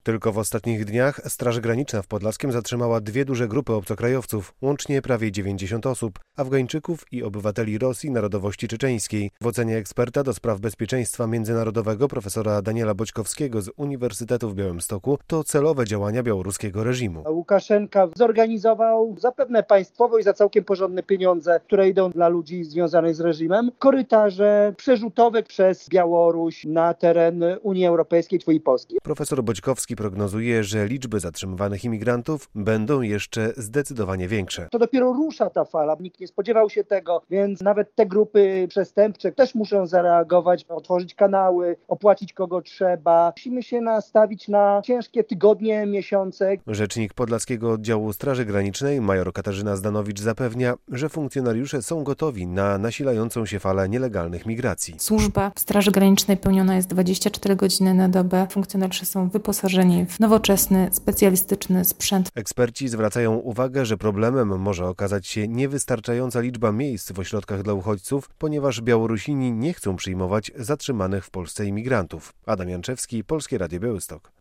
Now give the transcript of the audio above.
Tylko w ostatnich dniach Straż Graniczna w Podlaskiem zatrzymała 2 duże grupy obcokrajowców, łącznie prawie 90 osób, Afgańczyków i obywateli Rosji narodowości czeczeńskiej. W ocenie eksperta do spraw bezpieczeństwa międzynarodowego profesora Daniela Boćkowskiego z Uniwersytetu w Białymstoku to celowe działania białoruskiego reżimu. Łukaszenka zorganizował zapewne państwowo i za całkiem porządne pieniądze, które idą dla ludzi związanych z reżimem, korytarze przerzutowe przez Białoruś na teren Unii Europejskiej i Polski. Profesor Boćkowski prognozuje, że liczby zatrzymywanych imigrantów będą jeszcze zdecydowanie większe. To dopiero rusza ta fala, nikt nie spodziewał się tego, więc nawet te grupy przestępcze też muszą zareagować, otworzyć kanały, opłacić kogo trzeba. Musimy się nastawić na ciężkie tygodnie, miesiące. Rzecznik Podlaskiego Oddziału Straży Granicznej major Katarzyna Zdanowicz zapewnia, że funkcjonariusze są gotowi na nasilającą się falę nielegalnych migracji. Służba w Straży Granicznej pełniona jest 24 godziny na dobę. Funkcjonariusze są wyposażeni w nowoczesny, specjalistyczny sprzęt. Eksperci zwracają uwagę, że problemem może okazać się niewystarczająca liczba miejsc w ośrodkach dla uchodźców, ponieważ Białorusini nie chcą przyjmować zatrzymanych w Polsce imigrantów. Adam Janczewski, Polskie Radio Białystok.